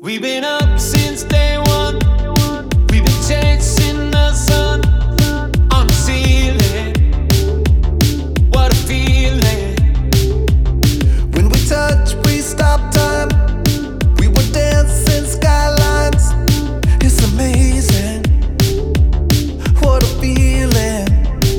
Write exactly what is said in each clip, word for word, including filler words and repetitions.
We've been up since day one. We've been chasing the sun on the ceiling. What a feeling. When we touch, we stop time. We were dancing skylines. It's amazing. What a feeling.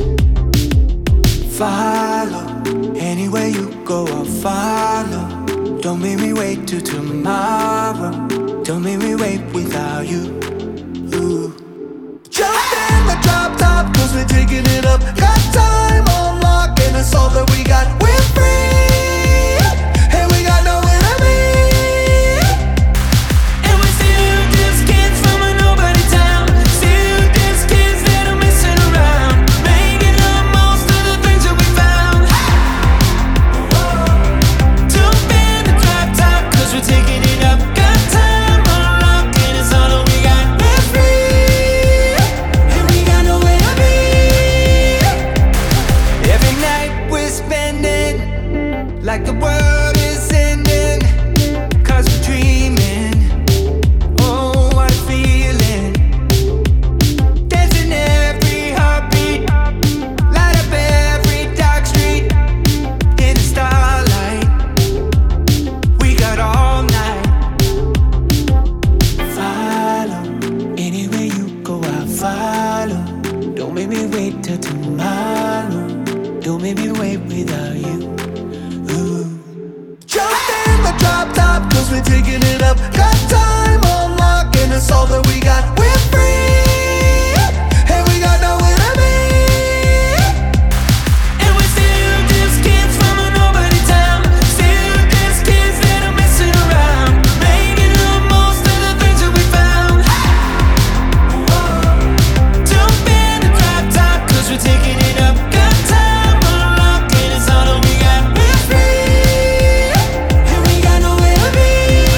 Follow. Anywhere you go, I'll follow. Don't make me wait till tomorrow. Don't make me wait without you. Ooh. Jump in the drop top, cause we're taking it up. Got time on lock, and it's all that we got. We're free, and we got nowhere to be. And we're still just kids from a nobody town. Still just kids that are messing around, making the most of the things that we found. Jump in the drop top, cause we're taking it up. Got time on lock, and it's all that we got. We're free, and we got nowhere to be. Every night we're spending like the world is ending, cause we're dreaming. Oh, what a feeling. Dancing every heartbeat, light up every dark street in the starlight. We got all night. Follow. Anywhere you go, I'll follow. Don't make me wait till tomorrow. Don't make me wait without you. Ooh. Jump in the drop top, cause we're taking it up. Got time on lock, and it's all that we got. We're free, and we got nowhere to be. And we're still just kids from a nobody town. Still just kids that are messing around, making the most of the things that we found. Jump in the drop top, cause we're taking it up. Got time on lock, and it's all that we got. We're free, and we got nowhere to be.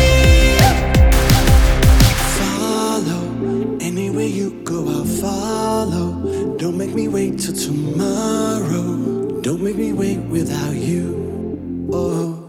Follow. Anywhere you go, I'll follow. Don't make me wait till tomorrow. Don't make me wait without you. Oh.